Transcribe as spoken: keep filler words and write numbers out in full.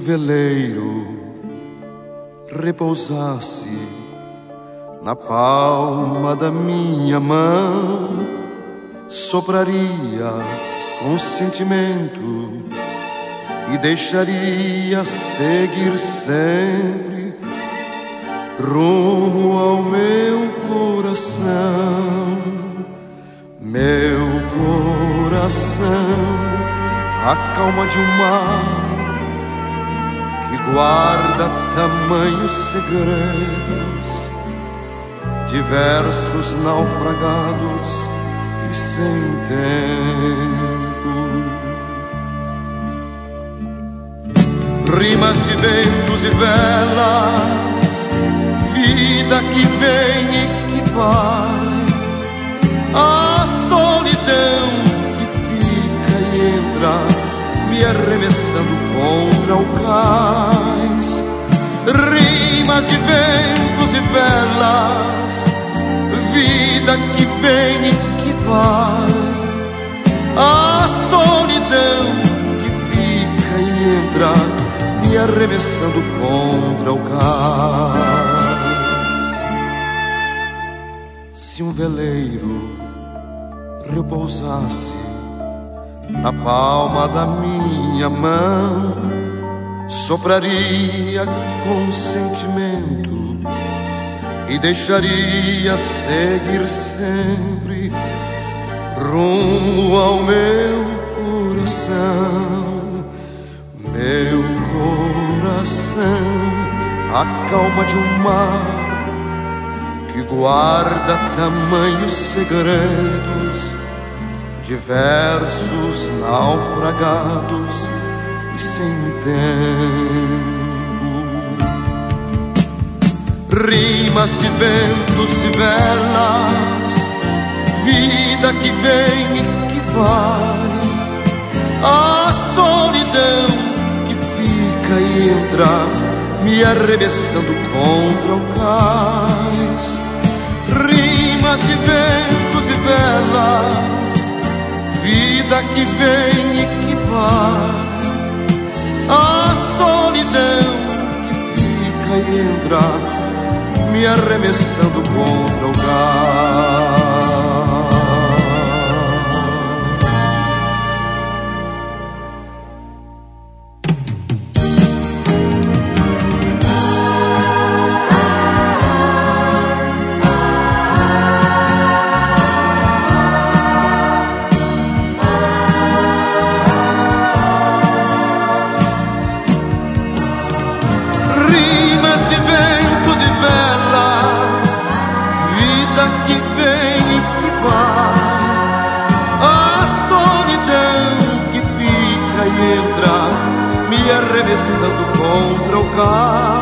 veleiro repousasse na palma da minha mão, sopraria com sentimento e deixaria seguir sempre rumo ao meu coração. Meu coração, a calma de um mar que guarda tamanhos segredos, diversos naufragados e sem tempo. Rimas de ventos e velas, vida que vem e que vai, a solidão que fica e entra, me arremessando contra o cais. Rimas de ventos e velas, vida que vem e que vai, a solidão que fica e entra, me arremessando contra o cais. Se um veleiro repousasse na palma da minha mão, sopraria com sentimento e deixaria seguir sempre rumo ao meu coração. Meu coração, a calma de um mar que guarda tamanhos segredos, diversos naufragados e sem tempo. Rimas de ventos e velas, vida que vem e que vai, a solidão que fica e entra, me arremessando contra o cais. Rimas de ventos e velas, vida que vem e que vai, a solidão que fica e entra, me arremessando contra o cais. Me arremessando contra o carro.